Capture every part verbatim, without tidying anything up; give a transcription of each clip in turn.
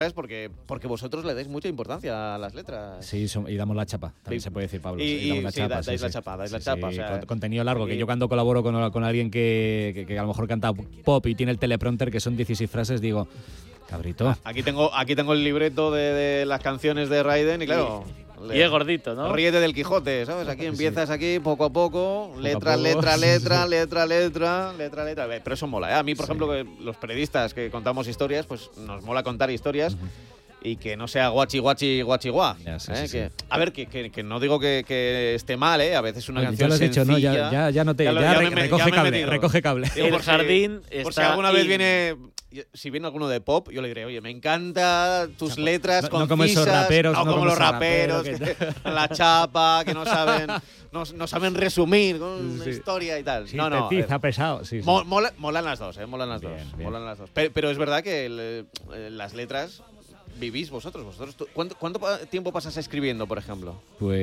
Es porque, porque vosotros le dais mucha importancia a las letras. Sí, son, y damos la chapa, también sí. se puede decir, Pablo. Y, sí, damos la sí, chapa, da, sí, dais sí. la chapa, dais sí, la chapa. Sí, o sea, contenido largo, y... que yo cuando colaboro con, con alguien que, que, que a lo mejor canta pop y tiene el teleprompter, que son dieciséis frases, digo, cabrito. Aquí tengo, aquí tengo el libreto de, de las canciones de Raiden y claro... Y es gordito, ¿no? Ríete del Quijote, ¿sabes? Aquí empiezas aquí poco a poco, letra, a poco. letra, letra, letra, letra, letra, letra. Pero eso mola, ¿eh? A mí, por sí. ejemplo, que los periodistas que contamos historias, pues nos mola contar historias. Uh-huh. Y que no sea guachi, guachi, guachi, guá. Ya, sí, ¿eh? sí, que, sí. A ver, que, que, que no digo que, que esté mal, ¿eh? A veces una Oye, canción ya lo has sencilla... dicho, ¿no? Ya, ya, ya no te... Ya, ya, ya ya re, me, recoge, ya cable, recoge cable. Digo, el jardín si, está... Por si alguna vez in... viene... Si viene alguno de pop, yo le diré, oye, me encanta tus no, letras no, concisas, no como esos raperos, no, no como, como los esos raperos, raperos que, la chapa, que no saben, no, no saben resumir con sí. una historia y tal. Sí, no, no. Tiza, pesado. Sí, sí. Mo, mola, molan las dos, eh, molan las bien, dos, bien. molan las dos. Pero, pero es verdad que el, eh, las letras vivís vosotros, vosotros. ¿Cuánto, ¿Cuánto tiempo pasas escribiendo, por ejemplo?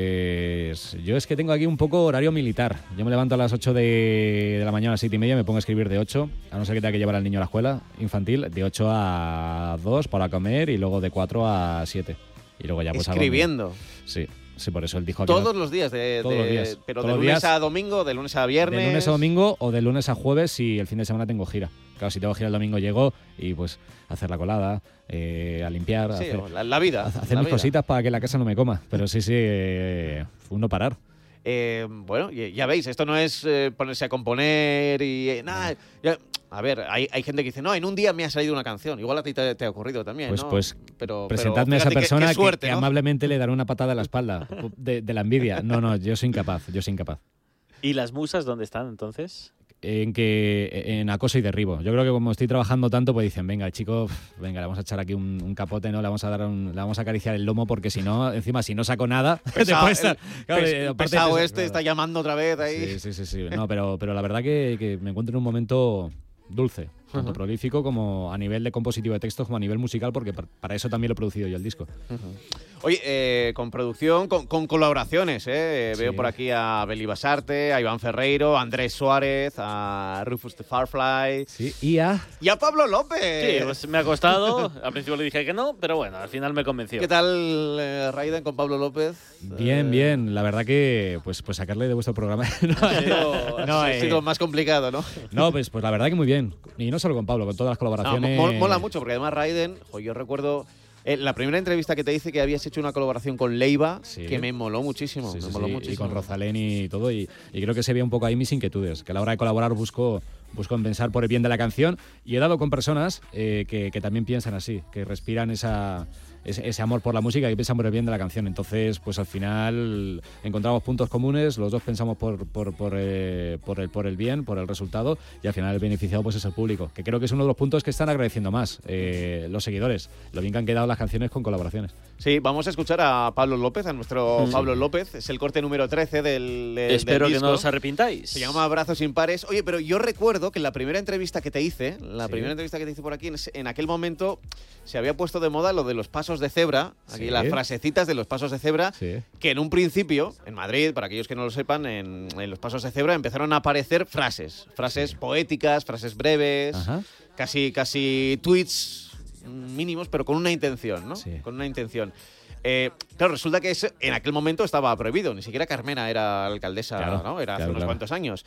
Pues yo es que tengo aquí un poco horario militar. Yo me levanto a las ocho de, de la mañana, a las siete y media, me pongo a escribir de ocho, a no ser que tenga que llevar al niño a la escuela infantil, de ocho a dos para comer y luego de cuatro a siete. Y luego ya pues ¿Escribiendo? Hago... Sí. Sí, por eso él dijo... Todos no... los días, de, todos de... los días. Pero todos de lunes días... a domingo, de lunes a viernes... De lunes a domingo o de lunes a jueves si el fin de semana tengo gira. Claro, si tengo gira el domingo llego y pues a hacer la colada, eh, a limpiar, sí, a hacer, la, la vida. a hacer la mis vida. cositas para que la casa no me coma. Pero sí, sí, eh, un no parar. Eh, bueno, ya veis, esto no es eh, ponerse a componer y... Eh, nada, ya, a ver, hay, hay gente que dice, no, en un día me ha salido una canción. Igual a ti te, te ha ocurrido también, pues, ¿no? Pues pero, presentadme pero a esa persona qué, qué suerte, que, ¿no? que amablemente le dará una patada a la espalda de, de la envidia. No, no, yo soy incapaz, yo soy incapaz. ¿Y las musas dónde están entonces? En que en acoso y derribo. Yo creo que como estoy trabajando tanto, pues dicen, venga, chico, venga, le vamos a echar aquí un, un capote, ¿no? Le vamos a dar un, le vamos a acariciar el lomo porque si no, encima, si no saco nada, pesado, te estar, el, claro, pes, eh, pesado de, este claro. está llamando otra vez ahí. Sí, sí, sí, sí. No, pero, pero la verdad que, que me encuentro en un momento dulce, tanto uh-huh. prolífico como a nivel de compositivo de textos como a nivel musical, porque para eso también lo he producido yo el disco. Uh-huh. Oye, eh, con producción, con, con colaboraciones, ¿eh? Sí. Veo por aquí a Beli Basarte, a Iván Ferreiro, a Andrés Suárez, a Rufus the Firefly. Sí, y a... Y a Pablo López. Sí, pues me ha costado. Al principio le dije que no, pero bueno, al final me convenció. ¿Qué tal, eh, Raiden, con Pablo López? Bien, eh... bien. La verdad que, pues, pues sacarle de vuestro programa... no, ha sido, no, ha sido eh... más complicado, ¿no? No, pues, pues la verdad que muy bien. Y no solo con Pablo, con todas las colaboraciones. No, mola mucho, porque además Raiden, jo, yo recuerdo... Eh, la primera entrevista que te hice que habías hecho una colaboración con Leiva, sí. que me moló muchísimo. Sí, me sí, moló sí. muchísimo. Y con Rosalén y todo. Y, y creo que se ve un poco ahí mis inquietudes. Que a la hora de colaborar busco, busco pensar por el bien de la canción. Y he dado con personas eh, que, que también piensan así, que respiran esa... Ese, ese amor por la música y piensan por el bien de la canción. Entonces, pues al final encontramos puntos comunes, los dos pensamos por, por, por, eh, por, el, por el bien, por el resultado, y al final el beneficiado pues es el público, que creo que es uno de los puntos que están agradeciendo más eh, los seguidores, lo bien que han quedado las canciones con colaboraciones. Sí, vamos a escuchar a Pablo López, a nuestro sí. Pablo López, es el corte número trece del, del Espero del que disco. no os arrepintáis. Se llama Brazos Impares. Oye, pero yo recuerdo que en la primera entrevista que te hice, la sí. primera entrevista que te hice por aquí, en, en aquel momento se había puesto de moda lo de los pasos de cebra, aquí sí. las frasecitas de los pasos de cebra, sí. que en un principio, en Madrid, para aquellos que no lo sepan, en, en los pasos de cebra empezaron a aparecer frases, frases sí. poéticas, frases breves, Ajá. casi casi tweets mínimos, pero con una intención, ¿no? Sí. Con una intención. Eh, claro, resulta que ese, en aquel momento estaba prohibido, ni siquiera Carmena era alcaldesa, claro, ¿no? Era hace claro, unos claro. cuantos años.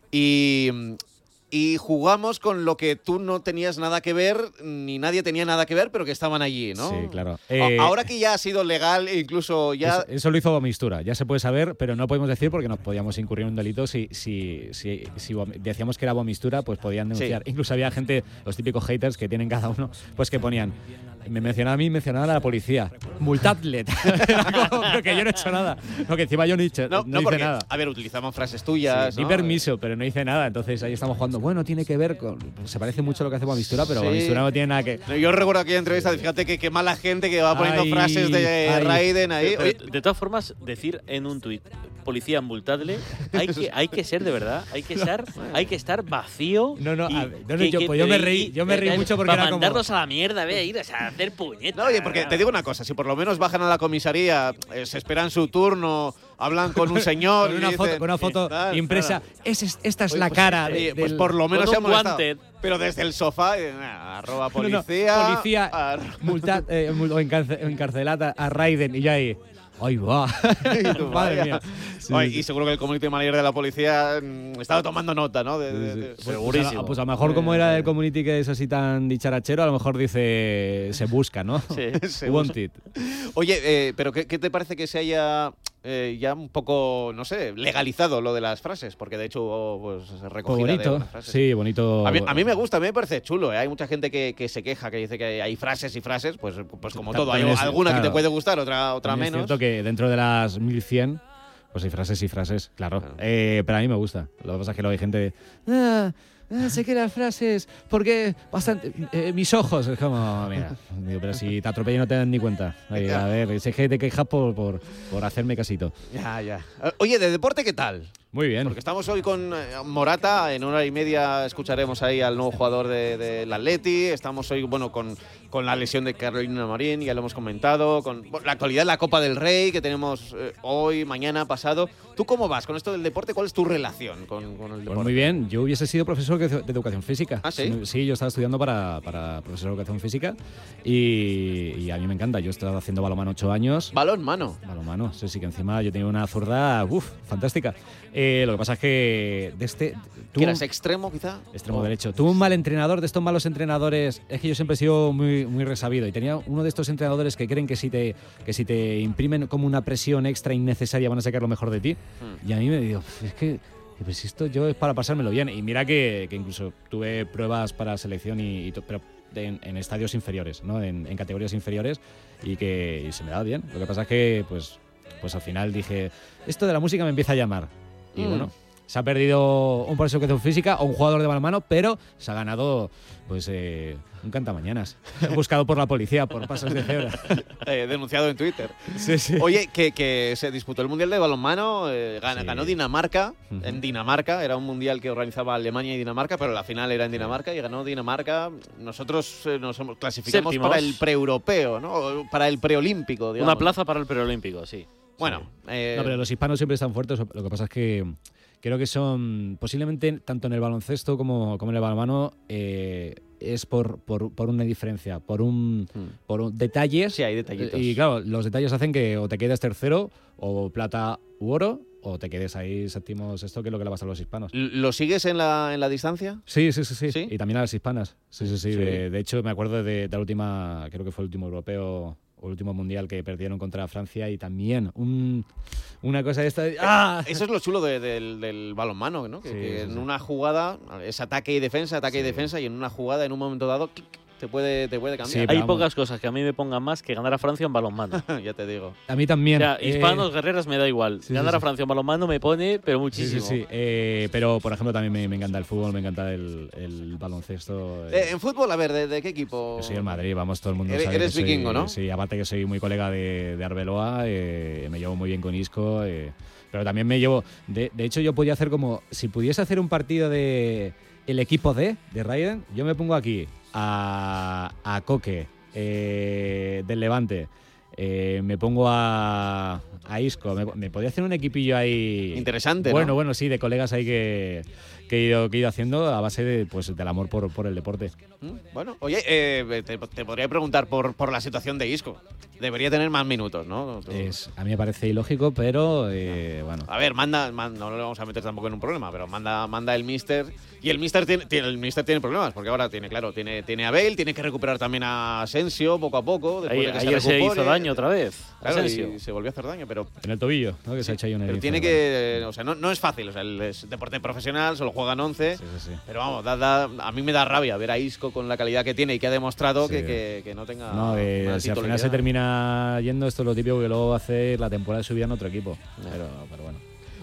Y... Y jugamos con lo que tú no tenías nada que ver, ni nadie tenía nada que ver, pero que estaban allí, ¿no? Sí, claro. Eh, Ahora que ya ha sido legal, incluso ya... Eso, eso lo hizo Vomistura, ya se puede saber, pero no podemos decir porque nos podíamos incurrir en un delito. Si, si, si, si decíamos que era Vomistura, pues podían denunciar. Sí. Incluso había gente, los típicos haters que tienen cada uno, pues que ponían... Me mencionaba a mí, mencionaba a la policía. Multadlet. Pero que yo no he hecho nada. No, que encima yo no, he hecho, no, no, no hice porque, nada. A ver, utilizamos frases tuyas. Sí, ¿no? Di permiso, pero no hice nada. Entonces ahí estamos jugando. Bueno, tiene que ver con... Se parece mucho a lo que hace Vomistura, pero sí. Vomistura no tiene nada que... Yo recuerdo aquella entrevista, fíjate que qué mala gente que va poniendo ay, frases de ay, Raiden ahí. Oye, de todas formas, decir en un tuit, policía, multadle, hay que, hay que ser de verdad, hay que estar, hay que estar vacío. No, no, y, a ver, no, no que, yo, que, pues yo me reí, yo me reí mucho porque para era como... mandarlos a la mierda, ve, ir a hacer puñetas. No, oye, porque te digo una cosa, si por lo menos bajan a la comisaría, eh, se esperan su turno, hablan con un señor. con, una y foto, dicen, con una foto tal, impresa. claro. Es, es, esta es Oye, la pues, cara. oye, de, pues del, por lo menos con se ha un molestado. guante. Pero desde el sofá, eh, arroba No, no, policía. policía ar- multa, eh, mul- o encarce- encarcelada a Raiden y ya ahí. ¡Ay, va! Y tú, Madre vaya. mía. Sí, Oye, sí. Y seguro que el community manager de la policía mm, estaba tomando nota, ¿no? De, de- Sí, sí. de- Pues, Segurísimo. Pues a, pues a lo mejor, como era el community que es así tan dicharachero, a lo mejor dice se busca, ¿no? Sí. Se Wanted. Oye, eh, pero ¿qué, qué te parece que se haya eh, ya un poco, no sé, legalizado lo de las frases? Porque de hecho hubo pues, Pues recogida de bonito. unas frases. Sí, bonito. A mí, a mí me gusta, a mí me parece chulo. ¿eh? Hay mucha gente que, que se queja, que dice que hay frases y frases, pues, pues como todo. Hay También es- alguna que te claro. puede gustar, otra, otra También menos. Es cierto que dentro de las mil cien, pues hay frases y frases, claro. Claro. Eh, pero a mí me gusta. Lo que pasa es que luego hay gente de. Ah, ah, sé que las frases, porque bastante. eh, mis ojos. Es como, mira, digo, pero si te atropellan no te dan ni cuenta. Ay, a ver, sé que te quejas por, por, por hacerme casito. Ya, ya. Eh, Oye, ¿de deporte qué tal? Muy bien. Porque estamos hoy con eh, Morata, en una hora y media escucharemos ahí al nuevo jugador del de, del Atleti, estamos hoy, bueno, con, con la lesión de Carolina Marín, ya lo hemos comentado, con bueno, la actualidad de la Copa del Rey que tenemos eh, hoy, mañana, pasado. ¿Tú cómo vas con esto del deporte? ¿Cuál es tu relación con, con el deporte? Pues muy bien, yo hubiese sido profesor de de educación física. ¿Ah, sí? Sí, yo estaba estudiando para, para profesor de educación física y, y a mí me encanta. Yo he estado haciendo balonmano ocho años. Balón, mano. Balonmano, sí, sí, que encima yo tenía una zurda, uff, fantástica. Eh, lo que pasa es que de este... ¿Que eras extremo, quizá? Extremo Oh. derecho. Tuve un mal entrenador, de estos malos entrenadores. Es que yo siempre he sido muy, muy resabido y tenía uno de estos entrenadores que creen que si te, que si te imprimen como una presión extra innecesaria van a sacar lo mejor de ti. Hmm. Y a mí me digo, es que pues esto yo es para pasármelo bien. Y mira que, que incluso tuve pruebas para selección, y, y to- pero de- en, en estadios inferiores, ¿no? En, en categorías inferiores, y que y se me daba bien. Lo que pasa es que pues, pues al final dije, esto de la música me empieza a llamar. Y Mm. bueno, se ha perdido un profesor de educación física o un jugador de balonmano, pero se ha ganado pues eh, un cantamañanas. Buscado por la policía por pasos de cebra. Eh, denunciado en Twitter. Sí, sí. Oye, que, que se disputó el Mundial de Balonmano, eh, gan- Sí. ganó Dinamarca, Ujú. en Dinamarca, era un Mundial que organizaba Alemania y Dinamarca, pero la final era en Dinamarca y ganó Dinamarca. Nosotros eh, nos hemos- clasificamos Séptimos. para el preeuropeo, ¿no? O para el preolímpico, digamos. Una plaza para el preolímpico, sí. Bueno, eh, No, pero los hispanos siempre están fuertes. Lo que pasa es que creo que son, posiblemente, tanto en el baloncesto como, como en el balonmano, eh, es por, por, por una diferencia, por un, Hmm. por un- detalles. Sí, hay detallitos. Y claro, los detalles hacen que o te quedes tercero, o plata u oro, o te quedes ahí séptimo, sexto, que es lo que le pasa a los hispanos. ¿Lo sigues en la, en la distancia? Sí, sí, sí, sí, ¿Sí? Y también a las hispanas. Sí, sí, sí. Sí. De, de hecho, me acuerdo de, de la última, creo que fue el último europeo o el último mundial que perdieron contra Francia, y también un, una cosa de esta. de- ¡Ah! Eso es lo chulo de- del, del balonmano, ¿no? Que, Sí, que sí, en sí. una jugada es ataque y defensa, ataque y Sí. defensa, y en una jugada, en un momento dado, clic, te puede, te puede Sí, cambiar. pero Hay vamos. pocas cosas que a mí me pongan más que ganar a Francia en balonmano. Ya te digo. A mí O también. sea, eh, hispanos, guerreras, me da igual. sí, ganar sí, a sí. Francia en balonmano me pone, pero Sí, muchísimo. sí, sí. Eh, pero, por ejemplo, también me, me encanta el fútbol, me encanta el, el baloncesto. eh. Eh, en fútbol, a ver, ¿de, de qué equipo? Yo soy el Madrid, vamos, todo el mundo Eres- sabe que eres soy- vikingo, ¿no? Sí, aparte que soy muy colega de, de Arbeloa, eh, me llevo muy bien con Isco, eh, pero también me llevo... De, de hecho, yo podía hacer como... Si pudiese hacer un partido de el equipo D, de Raiden, yo me pongo aquí a, a Coque, eh, del Levante, eh, me pongo a, a Isco, me, me podía hacer un equipillo ahí... Interesante, Bueno, ¿no? bueno, sí, de colegas ahí que, que, he, ido, que he ido haciendo a base de, pues, del amor por, por el deporte. ¿Mm? Bueno, oye, eh, te, te podría preguntar por, por la situación de Isco. Debería tener más minutos, ¿no? Tú- Es, a mí me parece ilógico, pero eh, bueno. A ver, manda, man- no le vamos a meter tampoco en un problema, pero manda, manda el Mister. Y el Mister tiene, tiene- el Mister tiene problemas, porque ahora tiene, claro, tiene, tiene a Bale, tiene que recuperar también a Asensio poco a poco. Después Ahí- de que ayer se recupere. hizo daño otra vez. Claro, Asensio. y se volvió a hacer daño, pero En el tobillo, ¿no? Que se ha hecho ahí una Pero herida. tiene que. O sea, no, no es fácil. O sea, el- es deporte profesional, solo juegan once. Sí, sí, sí. Pero vamos, da- da- a mí me da rabia ver a Isco con la calidad que tiene y que ha demostrado Sí. que, que- que no tenga. No, eh, una si al final titularidad. se termina yendo, esto es lo típico que luego hace la temporada de su vida en otro equipo. Pero, pero bueno.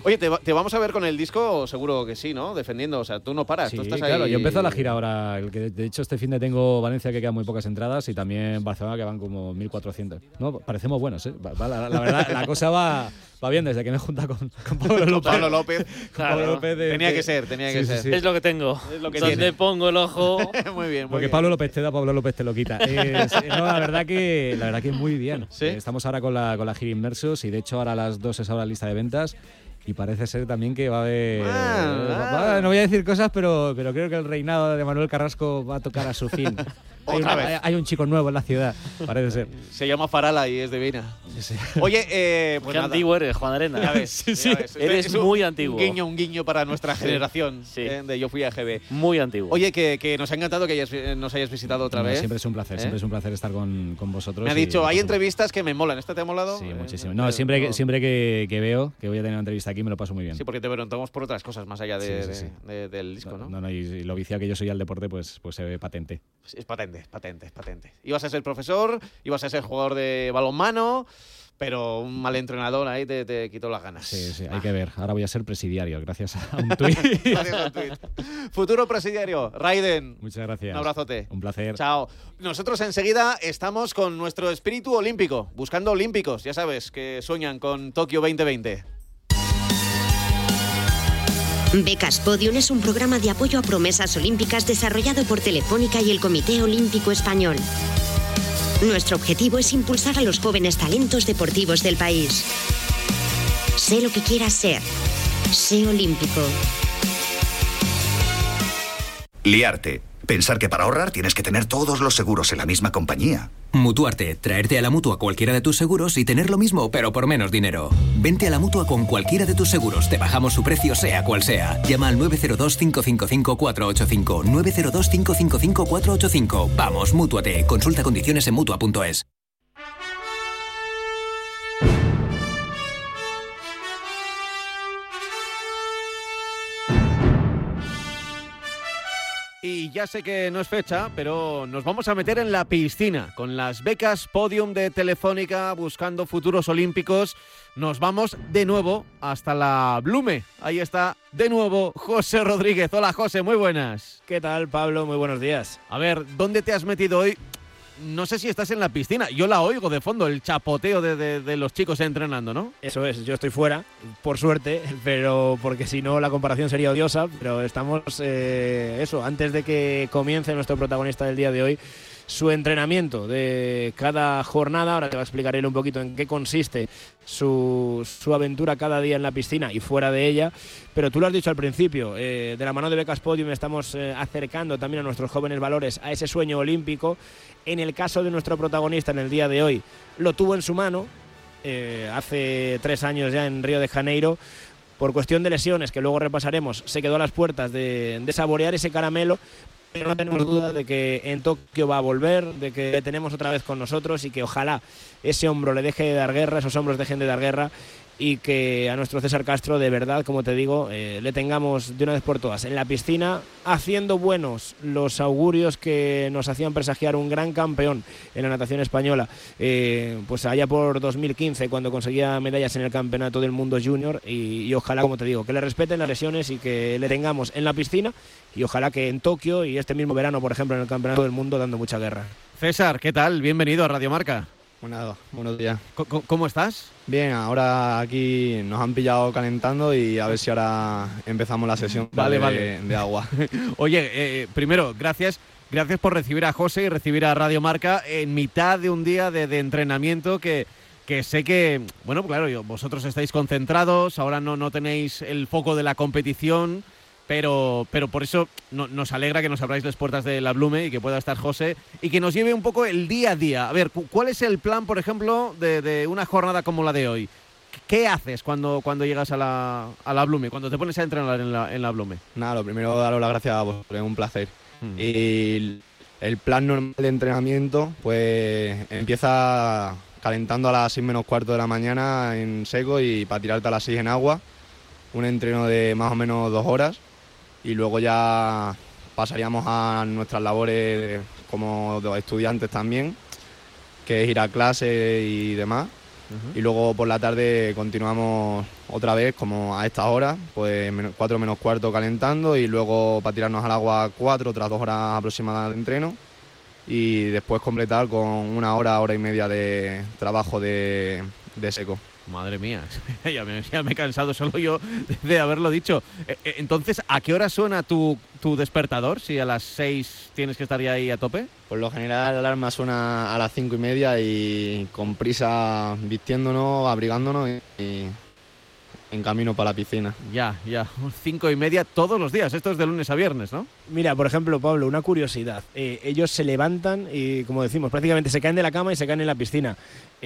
Oye, ¿te, te vamos a ver con el disco? Seguro que sí, ¿no? Defendiendo, o sea, tú no paras, Sí, tú estás claro, ahí. yo empiezo la gira ahora. El que, de hecho, este fin de tengo Valencia, que quedan muy pocas entradas, y también Barcelona, que van como mil cuatrocientos. No, parecemos buenos, ¿eh? Va, va, la, la verdad, la cosa va, va bien desde que me he juntado con, con Pablo López. Pablo López. Claro, Pablo López de, tenía de, que ser, tenía sí, que sí, ser. sí. Es lo que tengo. Es lo que Donde tiene. pongo el ojo. Muy bien, muy Porque bien. Pablo López te da, Pablo López te lo quita. Eh, no, la verdad que la verdad que muy bien. ¿Sí? Eh, estamos ahora con la, con la gira Inmersos, y de hecho ahora a las dos es ahora la lista de ventas. Y parece ser también que va a haber... Ah, eh, no voy a decir cosas, pero, pero creo que el reinado de Manuel Carrasco va a tocar a su fin. Hay, Otra una- vez. hay- hay un chico nuevo en la ciudad, parece ser. Se llama Farala y es de Vina. Oye, eh, pues Qué nada. antiguo eres, Juan Arena. Ya ves, Sí, ya sí. ves. Eres Es un- muy antiguo. Un guiño, un guiño para nuestra generación, Sí. eh, de Yo Fui a G B. Muy antiguo. Oye, que, que nos ha encantado que hayas- eh, nos hayas visitado otra No, vez. siempre es un placer, ¿Eh? siempre es un placer estar con, con vosotros. Me ha y- dicho, hay y- entrevistas que me molan. ¿Esta te ha molado? Sí, Eh, muchísimo. eh, No, siempre, que, no. siempre que, que veo que voy a tener una entrevista aquí me lo paso muy bien. Sí, porque te preguntamos por otras cosas más allá de, Sí, sí, sí. de- de- del disco, ¿no? No, no, y, y lo viciado que yo soy al deporte, pues, pues se ve patente. Es patente, es patente, es patente. Ibas a ser profesor, ibas a ser jugador de balonmano, pero un mal entrenador ahí te, te quitó las ganas. Sí, sí, Ah. hay que ver. Ahora voy a ser presidiario, gracias a un tuit. Gracias al tuit. Futuro presidiario, Raiden. Muchas gracias. Un abrazote. Un placer. Chao. Nosotros enseguida estamos con nuestro espíritu olímpico, buscando olímpicos, ya sabes, que sueñan con Tokio veinte veinte. Becas Podium es un programa de apoyo a promesas olímpicas desarrollado por Telefónica y el Comité Olímpico Español. Nuestro objetivo es impulsar a los jóvenes talentos deportivos del país. Sé lo que quieras ser. Sé olímpico. Liarte. Pensar que para ahorrar tienes que tener todos los seguros en la misma compañía. Mutuarte. Traerte a la Mutua cualquiera de tus seguros y tener lo mismo, pero por menos dinero. Vente a la Mutua con cualquiera de tus seguros. Te bajamos su precio, sea cual sea. Llama al nueve cero dos, cinco cinco cinco, cuatro ocho cinco. nueve cero dos, cinco cinco cinco, cuatro ocho cinco. Vamos, Mútuate. Consulta condiciones en Mutua punto es. Y ya sé que no es fecha, pero nos vamos a meter en la piscina con las becas Podium de Telefónica buscando futuros olímpicos. Nos vamos de nuevo hasta la Blume. Ahí está de nuevo José Rodríguez. Hola José, muy buenas. ¿Qué tal, Pablo? Muy buenos días. A ver, ¿dónde te has metido hoy? No sé si estás en la piscina. Yo la oigo de fondo, el chapoteo de, de, de los chicos entrenando, ¿no? Eso es, yo estoy fuera, por suerte, pero porque si no la comparación sería odiosa, pero estamos, eh, eso, antes de que comience nuestro protagonista del día de hoy, su entrenamiento de cada jornada. Ahora te va a explicar él un poquito en qué consiste su, su aventura cada día en la piscina y fuera de ella. Pero tú lo has dicho al principio, eh, de la mano de Becas Podium estamos eh, acercando también a nuestros jóvenes valores a ese sueño olímpico. En el caso de nuestro protagonista en el día de hoy, lo tuvo en su mano eh, hace tres años ya en Río de Janeiro. Por cuestión de lesiones, que luego repasaremos, se quedó a las puertas de, de saborear ese caramelo, pero no tenemos duda de que en Tokio va a volver, de que le tenemos otra vez con nosotros y que ojalá ese hombro le deje de dar guerra, esos hombros dejen de dar guerra y que a nuestro César Castro, de verdad, como te digo, eh, le tengamos de una vez por todas en la piscina, haciendo buenos los augurios que nos hacían presagiar un gran campeón en la natación española, eh, pues allá por dos mil quince, cuando conseguía medallas en el Campeonato del Mundo Junior, y, y ojalá, como te digo, que le respeten las lesiones y que le tengamos en la piscina, y ojalá que en Tokio y este mismo verano, por ejemplo, en el Campeonato del Mundo, dando mucha guerra. César, ¿qué tal? Bienvenido a Radio Marca. Bueno, buenos días. ¿Cómo, cómo estás? Bien, ahora aquí nos han pillado calentando y a ver si ahora empezamos la sesión Vale, de, vale. de agua. Oye, eh, primero, gracias. Gracias por recibir a José y recibir a Radio Marca en mitad de un día de, de entrenamiento que, que sé que, bueno, claro, yo, vosotros estáis concentrados, ahora no, no tenéis el foco de la competición, pero, pero por eso no, nos alegra que nos abráis las puertas de la Blume y que pueda estar José y que nos lleve un poco el día a día. A ver, ¿cuál es el plan, por ejemplo, de, de una jornada como la de hoy? ¿Qué haces cuando, cuando llegas a la, a la Blume, cuando te pones a entrenar en la, en la Blume? Nada, lo primero, daros las gracias a vosotros, es un placer. Mm. Y el plan normal de entrenamiento, pues empieza calentando a las seis menos cuarto de la mañana en seco y para tirarte a las seis en agua. Un entreno de más o menos dos horas. Y luego ya pasaríamos a nuestras labores como estudiantes también, que es ir a clase y demás. Uh-huh. Y luego por la tarde continuamos otra vez, como a esta hora, pues cuatro menos cuarto calentando y luego para tirarnos al agua cuatro, otras dos horas aproximadas de entreno y después completar con una hora, hora y media de trabajo de, de seco. Madre mía, ya me, ya me he cansado solo yo de haberlo dicho. Entonces, ¿a qué hora suena tu, tu despertador? Si a las seis tienes que estar ya ahí a tope. Por lo general la alarma suena a las cinco y media y con prisa vistiéndonos, abrigándonos y, y en camino para la piscina. Ya, ya, cinco y media todos los días. Esto es de lunes a viernes, ¿no? Mira, por ejemplo, Pablo, una curiosidad. Eh, ellos se levantan y, como decimos, prácticamente se caen de la cama y se caen en la piscina.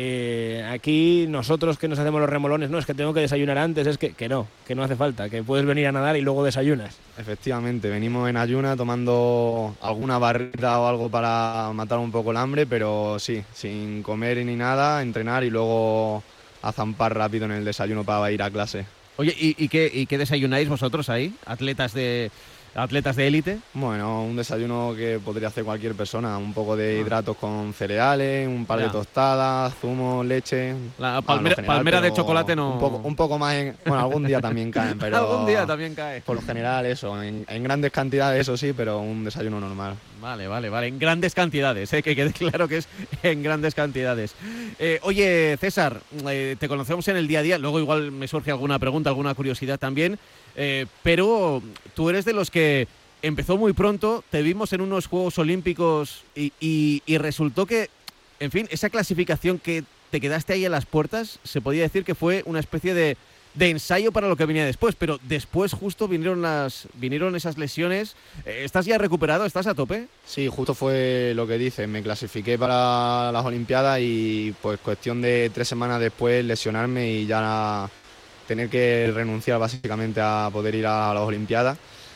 Eh, aquí nosotros que nos hacemos los remolones, no, es que tengo que desayunar antes, es que, que no, que no hace falta, que puedes venir a nadar y luego desayunas. Efectivamente, venimos en ayuna tomando alguna barrita o algo para matar un poco el hambre, pero sí, sin comer ni nada, entrenar y luego a zampar rápido en el desayuno para ir a clase. Oye, ¿y, y, qué, y qué desayunáis vosotros ahí? ¿Atletas de atletas de élite? Bueno, un desayuno que podría hacer cualquier persona. Un poco de hidratos con cereales, un par ya. de tostadas, zumo, leche... La palmera, general, palmera de chocolate no... Un poco, un poco más... En, bueno, algún día también caen, pero... algún día también cae. Por lo general eso, en, en grandes cantidades eso sí, pero un desayuno normal. Vale, vale, vale. En grandes cantidades, ¿eh? Que quede claro que es en grandes cantidades. Eh, oye, César, eh, te conocemos en el día a día, luego igual me surge alguna pregunta, alguna curiosidad también, eh, pero tú eres de los que empezó muy pronto, te vimos en unos Juegos Olímpicos y, y, y resultó que, en fin, esa clasificación que te quedaste ahí a las puertas, se podía decir que fue una especie de... de ensayo para lo que venía después, pero después justo vinieron las vinieron esas lesiones. ¿Estás ya recuperado? ¿Estás a tope? Sí, justo fue lo que dices, me clasifiqué para las Olimpiadas y pues cuestión de tres semanas después lesionarme y ya tener que renunciar básicamente a poder ir a las Olimpiadas.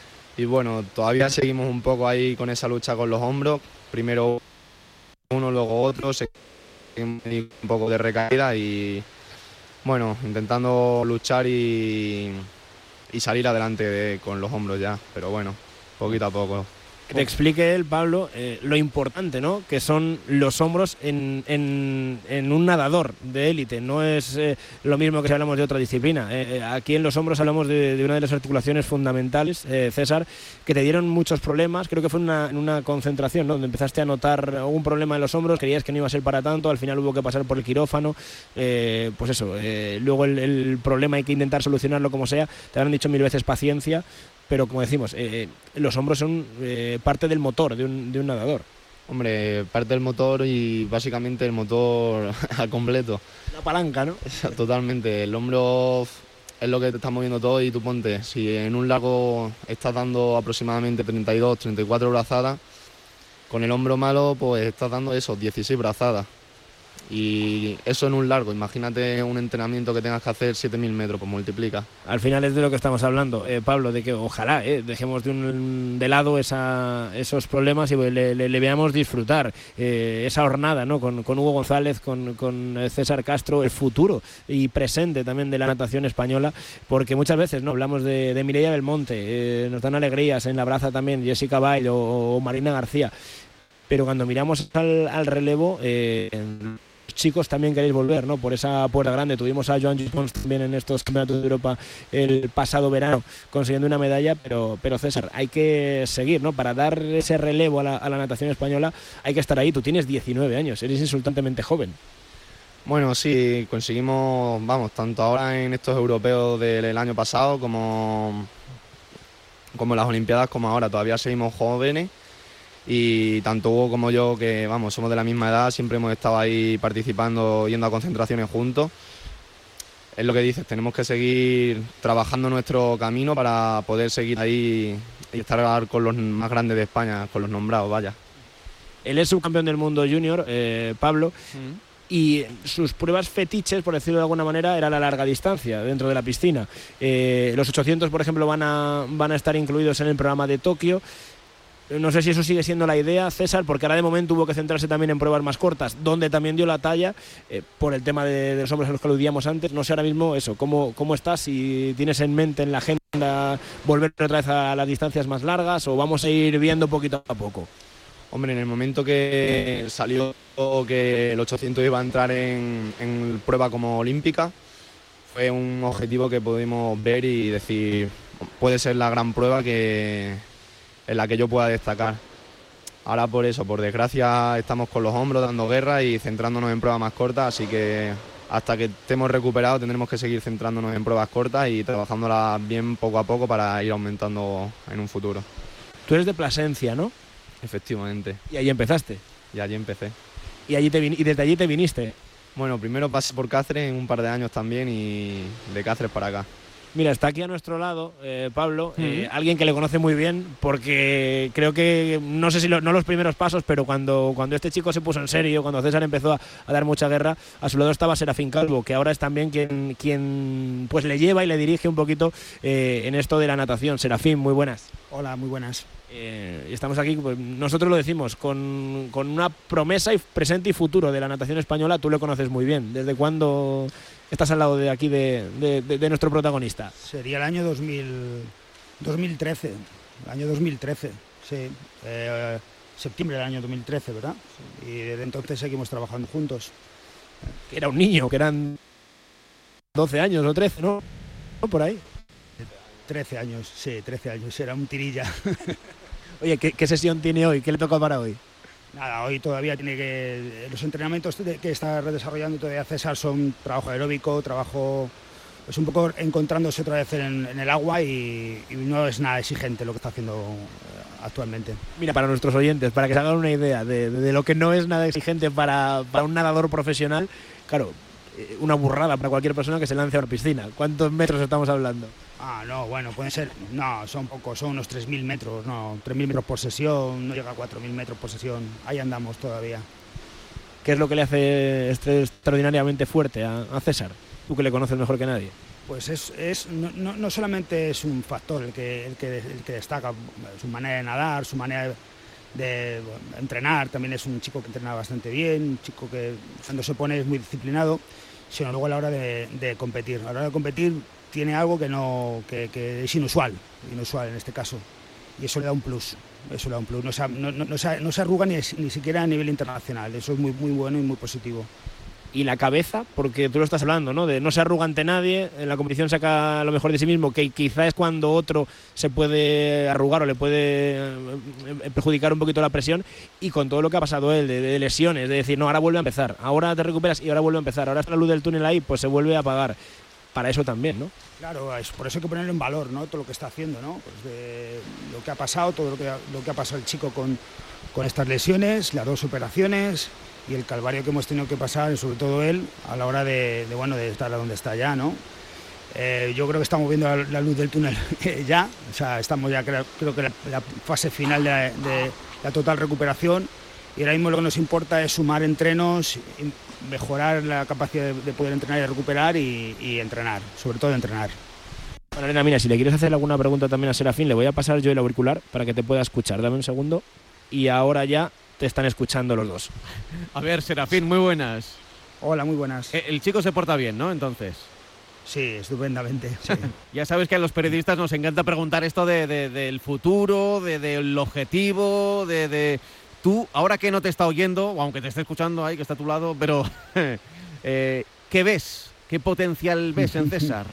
Y bueno, todavía seguimos un poco ahí con esa lucha con los hombros, primero uno, luego otro, un poco de recaída y bueno, intentando luchar y, y salir adelante de, con los hombros ya, pero bueno, poquito a poco. Que te explique él, Pablo, eh, lo importante, ¿no?, que son los hombros en, en, en un nadador de élite. No es eh, lo mismo que si hablamos de otra disciplina. Eh, aquí en los hombros hablamos de, de una de las articulaciones fundamentales, eh, César, que te dieron muchos problemas. Creo que fue una, en una concentración, ¿no?, donde empezaste a notar algún problema en los hombros, creías que no iba a ser para tanto, al final hubo que pasar por el quirófano. Eh, pues eso, eh, luego el, el problema hay que intentar solucionarlo como sea. Te habrán dicho mil veces paciencia. Pero como decimos, eh, los hombros son eh, parte del motor de un, de un nadador. Hombre, parte del motor y básicamente el motor al completo. La palanca, ¿no? Totalmente. El hombro es lo que te está moviendo todo y tú ponte, si en un largo estás dando aproximadamente treinta y dos, treinta y cuatro brazadas, con el hombro malo pues estás dando eso, dieciséis brazadas. Y eso en un largo, imagínate un entrenamiento que tengas que hacer siete mil metros, pues multiplica. Al final es de lo que estamos hablando, eh, Pablo, de que ojalá eh, dejemos de, un, de lado esa, esos problemas y le, le, le veamos disfrutar eh, esa jornada, ¿no?, con, con Hugo González, con, con César Castro, el futuro y presente también de la natación española, porque muchas veces no hablamos de, de Mireia Belmonte, eh, nos dan alegrías en la braza también Jessica Bail o, o Marina García, pero cuando miramos al, al relevo... Eh, chicos también queréis volver, ¿no?, por esa puerta grande. Tuvimos a Joan Jones también en estos campeonatos de Europa el pasado verano consiguiendo una medalla, pero, pero César, hay que seguir, ¿no?, para dar ese relevo a la, a la natación española hay que estar ahí. Tú tienes diecinueve años, eres insultantemente joven. Bueno, sí, conseguimos, vamos, tanto ahora en estos europeos del año pasado como, como en las Olimpiadas, como ahora, todavía seguimos jóvenes. Y tanto Hugo como yo, que vamos, somos de la misma edad, siempre hemos estado ahí participando, yendo a concentraciones juntos. Es lo que dices, tenemos que seguir trabajando nuestro camino para poder seguir ahí y estar con los más grandes de España, con los nombrados, vaya. Él es subcampeón del mundo junior, eh, Pablo, mm. y sus pruebas fetiches, por decirlo de alguna manera, era la larga distancia dentro de la piscina. Eh, los ochocientos, por ejemplo, van a, van a estar incluidos en el programa de Tokio. No sé si eso sigue siendo la idea, César, porque ahora de momento hubo que centrarse también en pruebas más cortas, donde también dio la talla eh, por el tema de, de los hombres a los que aludíamos antes. No sé ahora mismo eso, ¿cómo, cómo estás? Si tienes en mente en la agenda volver otra vez a las distancias más largas o vamos a ir viendo poquito a poco. Hombre, en el momento que salió que el ochocientos iba a entrar en, en prueba como olímpica, fue un objetivo que pudimos ver y decir, puede ser la gran prueba que, en la que yo pueda destacar. Ahora por eso, por desgracia, estamos con los hombros dando guerra y centrándonos en pruebas más cortas, así que hasta que estemos recuperados tendremos que seguir centrándonos en pruebas cortas y trabajándolas bien poco a poco para ir aumentando en un futuro. Tú eres de Plasencia, ¿no? Efectivamente. Y ahí empezaste. Y allí empecé. Y, allí te vin- y desde allí te viniste. Bueno, primero pasé por Cáceres en un par de años también y de Cáceres para acá. Mira, está aquí a nuestro lado, eh, Pablo, eh, alguien que le conoce muy bien, porque creo que, no sé si lo, no los primeros pasos, pero cuando, cuando este chico se puso en serio, cuando César empezó a, a dar mucha guerra, a su lado estaba Serafín Calvo, que ahora es también quien, quien pues le lleva y le dirige un poquito eh, en esto de la natación. Serafín, muy buenas. Hola, muy buenas. Eh, y estamos aquí, pues, nosotros lo decimos, con, con una promesa y presente y futuro de la natación española. Tú lo conoces muy bien. ¿Desde cuándo estás al lado de aquí de, de, de, de nuestro protagonista? Sería el año dos mil, dos mil trece, el año dos mil trece, sí, eh, septiembre del año dos mil trece, ¿verdad? Y desde entonces seguimos trabajando juntos. Que era un niño, que eran doce años o trece, ¿no? ¿No? Por ahí. trece años, sí, trece años, era un tirilla. Oye, ¿qué, ¿qué sesión tiene hoy? ¿Qué le toca para hoy? Nada, hoy todavía tiene que... Los entrenamientos que está desarrollando todavía César son trabajo aeróbico, trabajo... Pues un poco encontrándose otra vez en, en el agua y, y no es nada exigente lo que está haciendo actualmente. Mira, para nuestros oyentes, para que se hagan una idea de, de, de lo que no es nada exigente para, para un nadador profesional, claro, una burrada para cualquier persona que se lance a una piscina. ¿Cuántos metros estamos hablando? Ah, no, bueno, pueden ser, no, son pocos, son unos tres mil metros, no, tres mil metros por sesión, no llega a cuatro mil metros por sesión, ahí andamos todavía. ¿Qué es lo que le hace extraordinariamente fuerte a, a César? Tú que le conoces mejor que nadie. Pues es, es no, no, no solamente es un factor el que, el, que, el que destaca, su manera de nadar, su manera de, de entrenar, también es un chico que entrena bastante bien, un chico que cuando se pone es muy disciplinado, sino luego a la hora de, de competir. A la hora de competir tiene algo que, no, que, que es inusual, inusual en este caso, y eso le da un plus, eso le da un plus. No se, no, no, no se, no se arruga ni, ni siquiera a nivel internacional, eso es muy, muy bueno y muy positivo. Y la cabeza, porque tú lo estás hablando, ¿no? De no se arruga ante nadie, en la competición saca lo mejor de sí mismo, que quizá es cuando otro se puede arrugar o le puede perjudicar un poquito la presión, y con todo lo que ha pasado él, de, de lesiones, de decir, no, ahora vuelve a empezar, ahora te recuperas y ahora vuelve a empezar, ahora está la luz del túnel ahí, pues se vuelve a apagar. Para eso también, ¿no? Claro, es por eso hay que ponerlo en valor, ¿no? Todo lo que está haciendo, ¿no? Pues de lo que ha pasado, todo lo que ha, lo que ha pasado el chico con, con estas lesiones, las dos operaciones y el calvario que hemos tenido que pasar, sobre todo él, a la hora de, de bueno, de estar a donde está ya, ¿no? Eh, yo creo que estamos viendo la, la luz del túnel ya, o sea, estamos ya creo, creo que la, la fase final de, de la total recuperación, y ahora mismo lo que nos importa es sumar entrenos, mejorar la capacidad de, de poder entrenar y recuperar y, y entrenar, sobre todo entrenar. Bueno, Elena, mira, si le quieres hacer alguna pregunta también a Serafín, le voy a pasar yo el auricular para que te pueda escuchar. Dame un segundo y ahora ya te están escuchando los dos. A ver, Serafín, muy buenas. Hola, muy buenas. El chico se porta bien, ¿no? Entonces. Sí, estupendamente. Sí. Ya sabes que a los periodistas nos encanta preguntar esto de, de, del futuro, de, del objetivo, de, de... Tú, ahora que no te está oyendo, o aunque te esté escuchando ahí, que está a tu lado, pero eh, ¿qué ves? ¿Qué potencial ves en César?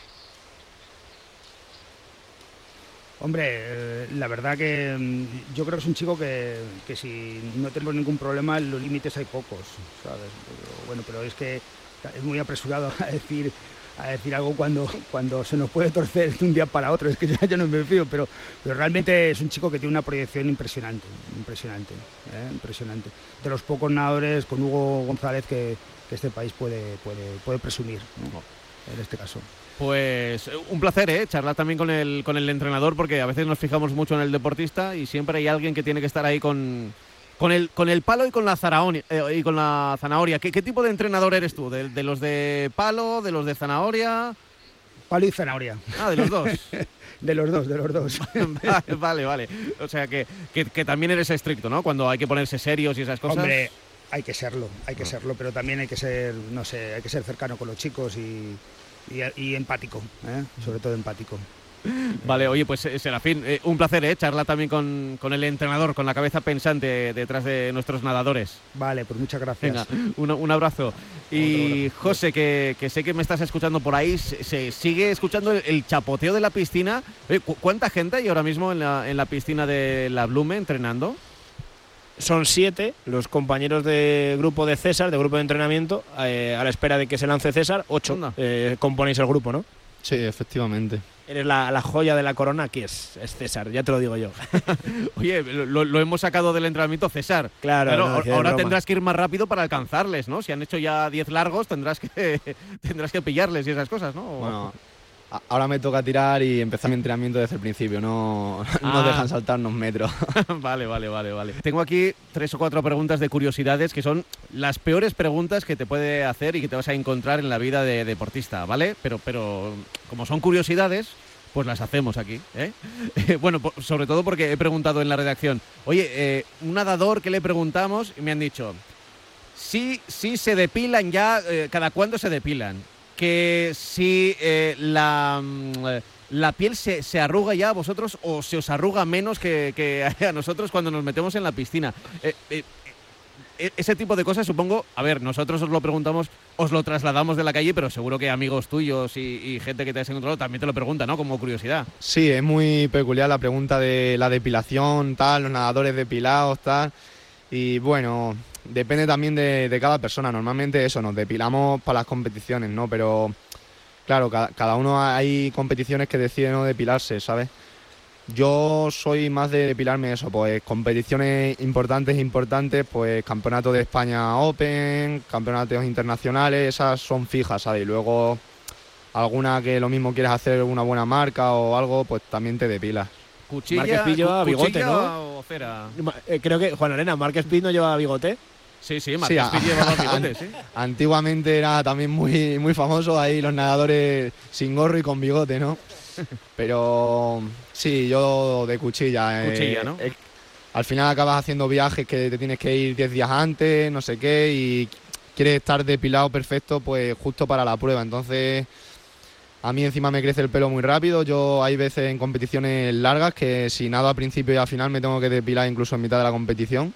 Hombre, eh, la verdad que mm, yo creo que es un chico que, que si no tenemos ningún problema, en los límites hay pocos, ¿sabes? Pero, bueno, pero es que es muy apresurado a decir, a decir algo cuando, cuando se nos puede torcer de un día para otro, es que ya, ya no me fío, pero, pero realmente es un chico que tiene una proyección impresionante, impresionante, ¿eh? impresionante. De los pocos nadadores con Hugo González que, que este país puede, puede, puede presumir, ¿no? En este caso. Pues un placer, ¿eh? Charlar también con el, con el entrenador, porque a veces nos fijamos mucho en el deportista y siempre hay alguien que tiene que estar ahí con, con, el, con el palo y con la zanahoria. Eh, y con la zanahoria. ¿Qué, ¿Qué tipo de entrenador eres tú? ¿De, ¿De los de palo, de los de zanahoria? Palo y zanahoria. Ah, de los dos. De los dos, de los dos. vale, vale, vale. O sea que, que, que también eres estricto, ¿no? Cuando hay que ponerse serios y esas cosas. Hombre, hay que serlo, hay que serlo, pero también hay que ser, no sé, hay que ser cercano con los chicos y... Y, y empático, ¿eh? Sobre todo empático. Vale, oye, pues Serafín, eh, un placer, ¿eh? Charlar también con, con el entrenador, con la cabeza pensante detrás de nuestros nadadores. Vale, pues muchas gracias. Venga, un, un abrazo. Y José, que, que sé que me estás escuchando por ahí, se, se sigue escuchando el, el chapoteo de la piscina. Oye, ¿cu ¿cuánta gente hay ahora mismo en la, en la piscina de la Blume entrenando? Son siete los compañeros de grupo de César, de grupo de entrenamiento, eh, a la espera de que se lance César. Ocho eh, componéis el grupo, ¿no? Sí, efectivamente. Eres la, la joya de la corona, aquí es, es César, ya te lo digo yo. Oye, lo, lo hemos sacado del entrenamiento, César. Claro, claro, no, ahora tendrás que ir más rápido para alcanzarles, ¿no? Si han hecho ya diez largos, tendrás que tendrás que pillarles y esas cosas, ¿no? Bueno, ahora me toca tirar y empezar mi entrenamiento desde el principio, no, ah. no dejan saltarnos metros. Vale, vale, vale, vale. Tengo aquí tres o cuatro preguntas de curiosidades que son las peores preguntas que te puede hacer y que te vas a encontrar en la vida de deportista, ¿vale? Pero, pero como son curiosidades, pues las hacemos aquí, ¿eh? Bueno, sobre todo porque he preguntado en la redacción, oye, eh, un nadador que le preguntamos y me han dicho, sí, sí se depilan ya, eh, ¿cada cuándo se depilan? Que si eh, la, la piel se, se arruga ya a vosotros o se os arruga menos que, que a nosotros cuando nos metemos en la piscina. Eh, eh, ese tipo de cosas, supongo, a ver, nosotros os lo preguntamos, os lo trasladamos de la calle, pero seguro que amigos tuyos y, y gente que te has encontrado también te lo pregunta, ¿no? Como curiosidad. Sí, es muy peculiar la pregunta de la depilación, tal, los nadadores depilados, tal. Y bueno, depende también de, de cada persona. Normalmente eso, nos depilamos para las competiciones, ¿no? Pero claro, cada, cada uno hay competiciones que deciden no depilarse, ¿sabes? Yo soy más de depilarme eso, pues competiciones importantes, importantes, pues campeonato de España Open, campeonatos internacionales, esas son fijas, ¿sabes? Y luego alguna que lo mismo quieres hacer una buena marca o algo, pues también te depilas. Cuchilla, Márquez Pi lleva bigote, ¿no? O cera. Eh, creo que, Juan Arena, Márquez Pi no lleva bigote. Sí, sí, Márquez Pi lleva bigote, sí. Antiguamente era también muy, muy famoso ahí los nadadores sin gorro y con bigote, ¿no? Pero sí, yo de cuchilla. Cuchilla, eh, ¿no? Eh, al final acabas haciendo viajes que te tienes que ir diez días antes, no sé qué, y quieres estar depilado perfecto, pues justo para la prueba. Entonces, a mí encima me crece el pelo muy rápido. Yo hay veces en competiciones largas que si nado al principio y al final me tengo que depilar incluso en mitad de la competición.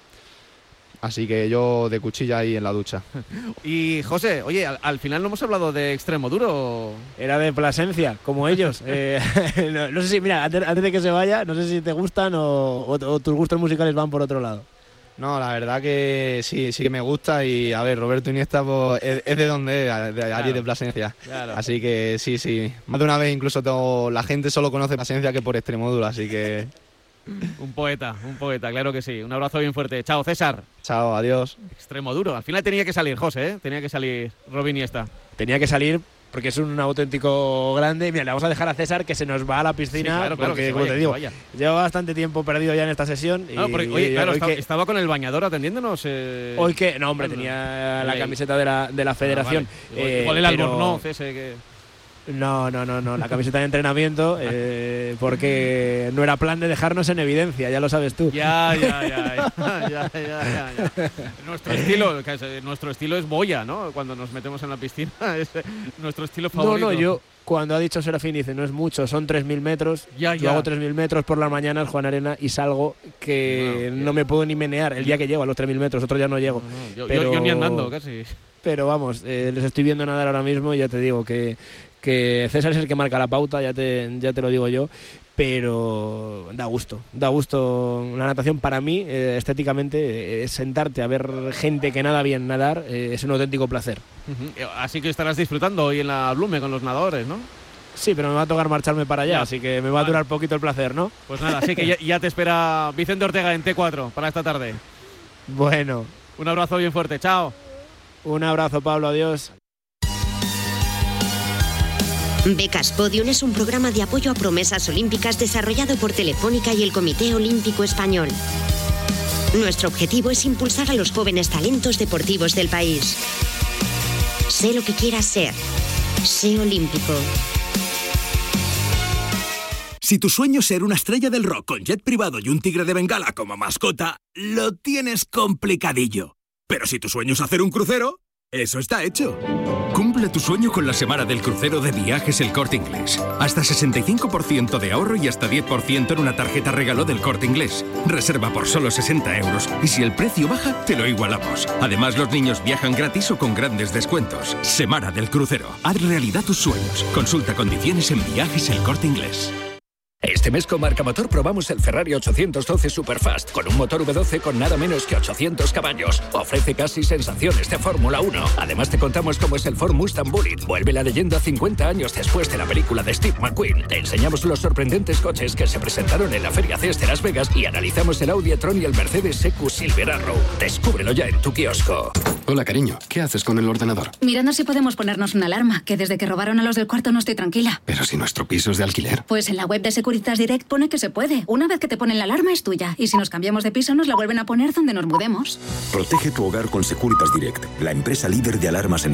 Así que yo de cuchilla ahí en la ducha. Y José, oye, al, al final no hemos hablado de extremo duro. Era de Plasencia, como ellos. eh, no, no sé si, mira, antes, antes de que se vaya, no sé si te gustan o, o, o tus gustos musicales van por otro lado. No, la verdad que sí, sí que me gusta y a ver, Roberto Iniesta pues, es, es de donde es, de allí claro, de Plasencia. Claro. Así que sí, sí. Más de una vez incluso tengo, la gente solo conoce Plasencia que por Extremoduro, así que... Un poeta, un poeta, claro que sí. Un abrazo bien fuerte. Chao, César. Chao, adiós. Extremo duro. Al final tenía que salir José, ¿eh? Tenía que salir Robin Iniesta. Tenía que salir porque es un auténtico grande. Mira, le vamos a dejar a César que se nos va a la piscina. Sí, claro, claro, porque, como te digo, lleva bastante tiempo perdido ya en esta sesión. No, y, porque, oye, y, claro, hoy estaba, que, estaba con el bañador atendiéndonos. Eh... Hoy que, no, hombre, tenía la camiseta de la, de la federación. Ah, vale. Igual, igual el pero... albornoz ese que... No, no, no, no, la camiseta de entrenamiento, eh, porque no era plan de dejarnos en evidencia, ya lo sabes tú. Ya, ya, ya, ya, ya, ya, ya. Nuestro estilo, nuestro estilo es boya, ¿no? Cuando nos metemos en la piscina, es nuestro estilo favorito. No, no, yo, cuando ha dicho Serafín, dice, no es mucho, son tres mil metros, ya, yo ya. hago tres mil metros por las mañanas, Juan Arena, y salgo que no, no me puedo ni menear el día que llego a los tres mil metros, otro ya no llego. No, no, yo, pero, yo, yo ni andando, casi. Pero vamos, eh, les estoy viendo nadar ahora mismo y ya te digo que... que César es el que marca la pauta, ya te, ya te lo digo yo, pero da gusto, da gusto la natación para mí, eh, estéticamente, eh, sentarte a ver gente que nada bien nadar, eh, es un auténtico placer. Uh-huh. Así que estarás disfrutando hoy en la Blume con los nadadores, ¿no? Sí, pero me va a tocar marcharme para allá, ya. Así que me va a durar poquito el placer, ¿no? Pues nada, así que ya, ya te espera Vicente Ortega en T cuatro para esta tarde. Bueno. Un abrazo bien fuerte, chao. Un abrazo, Pablo, adiós. Becas Podium es un programa de apoyo a promesas olímpicas desarrollado por Telefónica y el Comité Olímpico Español. Nuestro objetivo es impulsar a los jóvenes talentos deportivos del país. Sé lo que quieras ser. Sé olímpico. Si tu sueño es ser una estrella del rock con jet privado y un tigre de Bengala como mascota, lo tienes complicadillo. Pero si tu sueño es hacer un crucero, Eso está hecho. Cumple tu sueño con la semana del crucero de Viajes El Corte Inglés. Hasta sesenta y cinco por ciento de ahorro y hasta diez por ciento en una tarjeta regalo del Corte Inglés. Reserva por solo sesenta euros y si el precio baja, te lo igualamos. Además, los niños viajan gratis o con grandes descuentos. Semana del crucero. Haz realidad tus sueños. Consulta condiciones en Viajes El Corte Inglés. Este mes con Marca Motor probamos el Ferrari ochocientos doce Superfast con un motor V doce con nada menos que ochocientos caballos. Ofrece casi sensaciones de Fórmula uno. Además te contamos cómo es el Ford Mustang Bullitt. Vuelve la leyenda cincuenta años después de la película de Steve McQueen. Te enseñamos los sorprendentes coches que se presentaron en la Feria C E S de Las Vegas y analizamos el Audi e-tron y el Mercedes E Q Silver Arrow. Descúbrelo ya en tu kiosco. Hola, cariño. ¿Qué haces con el ordenador? Mirando si podemos ponernos una alarma, que desde que robaron a los del cuarto no estoy tranquila. Pero si nuestro piso es de alquiler. Pues en la web de Securitas Direct pone que se puede. Una vez que te ponen la alarma es tuya. Y si nos cambiamos de piso nos la vuelven a poner donde nos mudemos. Protege tu hogar con Securitas Direct, la empresa líder de alarmas en